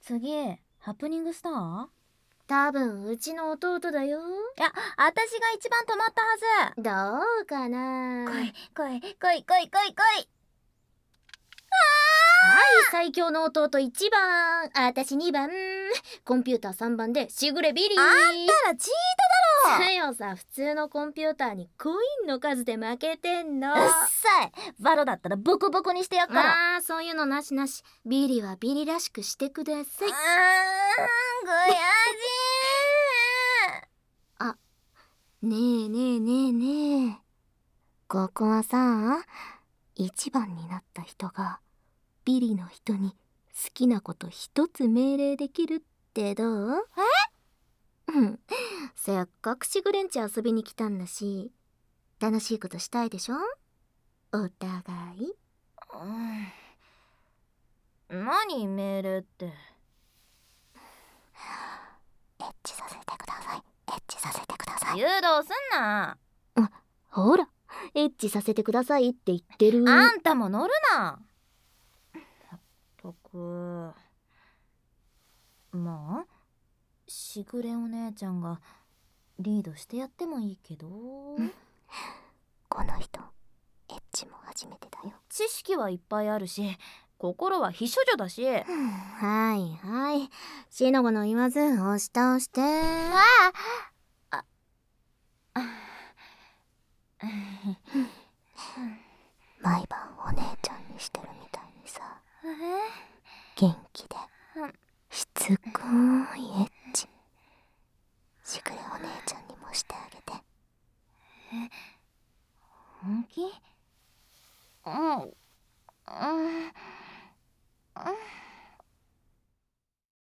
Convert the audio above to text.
次ハプニングスター？ 多分うちの弟だよ。 いや、私が一番止まったはず。 どうかな。 来い来い来い来い来い来い。 はい、最強の弟1番、私2番、コンピューター3番でしぐれビリー。 あんたらチートだろ。 さよさ、普通のコンピューターにコインの数で負けてんの。 うっさい。バロだったらボコボコにしてやっから。 あー、そういうのなしなし。ビリはビリらしくしてください。 悔しい。 あ、ねえねえねえねえ、ここはさ、1番になった人がビリの人に好きなこと一つ命令できるってどう？うん、せっかくしぐれんち遊びに来たんだし、楽しいことしたいでしょ？お互い。 何命令って。 エッチさせてください。エッチさせてください。 誘導すんな。 ほら、エッチさせてくださいって言ってる。 あんたも乗るな。まったく。まあしぐれお姉ちゃんがリードしてやってもいいけど、 この人エッチも初めてだよ。 知識はいっぱいあるし心は非処女だし。 はいはい、しのごの言わず押し倒して。毎晩お姉ちゃんにしてるみたいにさ、元気でしつこい